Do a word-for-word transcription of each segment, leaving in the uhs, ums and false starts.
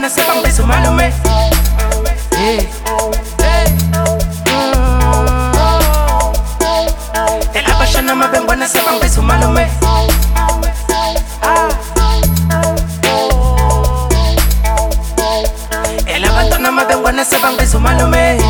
bengibona sebangibiza umalume. Hey. Elabashana mabengibona sebangibiza umalume. Elabantwana mabengibona sebangibiza umalume.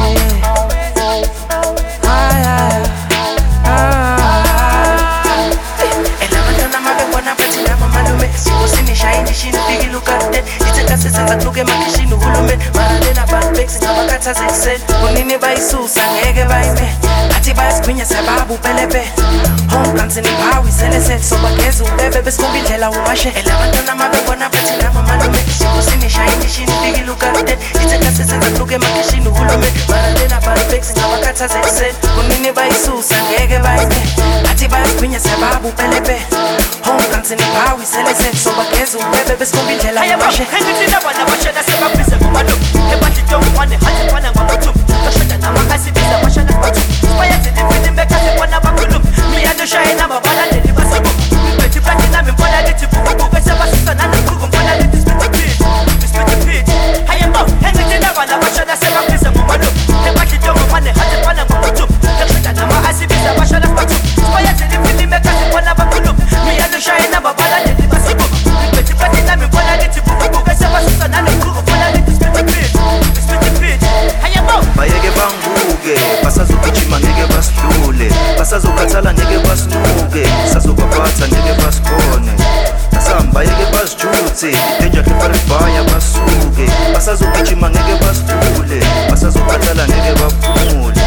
Senza kluge makishini uhulumeni maralela abantu beksi ngabakhathaza ekuseni kunini bayisusa ngeke bayime athi bayasikhwinya sababu pelepe home kansini phawi selesele sobageza ubebe besikhomba indlela umashe elabantwana mabebona bathi nabo malume sibusini shayini shini fikile ukade ithe kasi senza kluge makishini uhulumeni maralela abantu beksi ngabakhathaza ekuseni kunini bayisusa ngeke bayime athi bayasikhwinya sababu pelepe home kansini phawi selesele sobageza ubebe besikhomba indlela umashe. Bana bashana sebabiza ngomalo ebathi ntongwane hathi fana ngamathumbu kashoda namakasibiza bashana bathu bayenze ifini bekase bona bakhuluma miyalo shayena babalandeli basabo bethi platina mbona lithi bubu bese basisa nanqhubu mbona lithi spit spit spit hayembo hengithi bana bashana sebabiza ngomalo ebathi ntongwane hathi fana ngamathumbu kashoda namakasibiza bashana bathu bayenze ifini bekase bona bakhuluma miyalo shayena babalandeli basabo bethi platina mbona lithi bubu bese basisa nanqhubu mbona lithi spit spit spit hayembo bayeke banguke basazogijima ngeke basidlule basazokhathala ngeke basinuke sazobaphatha ngeke basikhone nasamba yeke basijuthe danger lefaribaya basuke basazogijima ngeke basidlule basazokhathala ngeke baphumule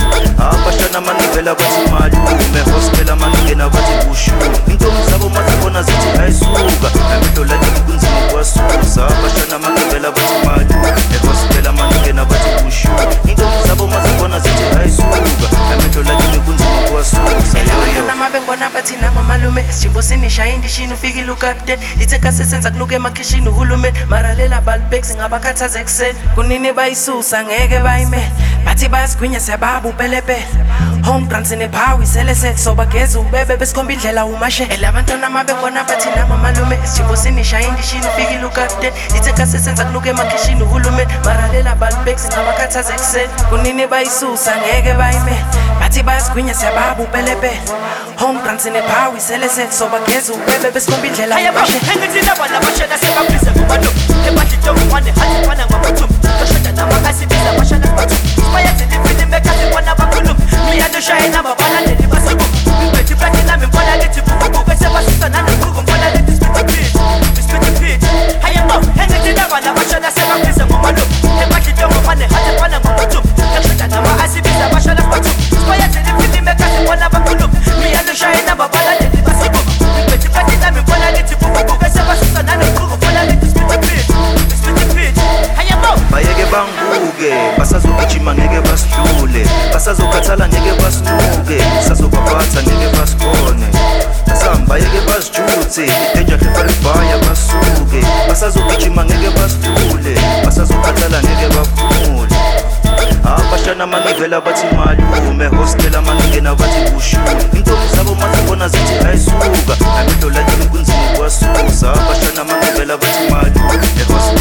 abashana manivela bathi malume hostel amaningena bathi bushu intombi zabo mazibona zithi ayisuka amehlo lathi kunzima kwasusa abashana manivela bathi malume hostel amaningena bathi bushu intombi zabo mazibona zithi ayisuka amehlo lathi kunzima kwasusa elabantwana mabengibona bathi nabo malume sibusini shayini shini ufikile ukade ithe kasi senza kluge emakishini uhulumeni maralela balbex ngabakhathaza ekuseni kunini bayisusa ngeke bayime bathi bayasikhwinya sababu pelepe home kansini phawi selesele sobageza ubebe besikhomba indlela umashe elabantwana mabengibona bathi nabo malume sibusini shayini shini ufikile ukade ithe kasi senza kluge emakishini uhulumeni maralela balbex ngabakhathaza ekuseni kunini bayisusa ngeke bayime bathi bayasikhwinya sababu pelepe home kansini phawi selesele sobageza ubebe besikhomba indlela umashe hengithi bana bashana sebabiza ngomalo ebathi ntongwane hathi fana ngamathumbu kashoda namakasibiza bashana bathu bayenze ifini bekase bona bakhuluma miyalo shayena babalandeli basabo bethi platina mbona lithi bubu bese basisa nanqhubu mbona lithi spit spit spit hayembo hengithi bana bashana sebabiza ngomalo ebathi ntongwane hathi fana ngamathumbu kashoda namakasibiza bashana bathu bayenze ifini bekase bona bakhuluma miyalo shayena babalandeli basabo bethi platina mbona lithi bubu bese basisa nanqhubu mbona lithi spit spit spit hayembo bayeke banguke basazogijima ngeke basidlule basazokhathala ngeke basinuke sazobaphatha ngeke basikhone nasamba yeke basijuthe danger lefaribaya basuke basazogijima ngeke basidlule basazokhathala ngeke baphumule abashana manivela bathi malume hostel amaningena bathi bushu intombi zabo mazibona zithi ayisuka amehlo lathi kunzima kwasusa abashana manivela bathi malume hostel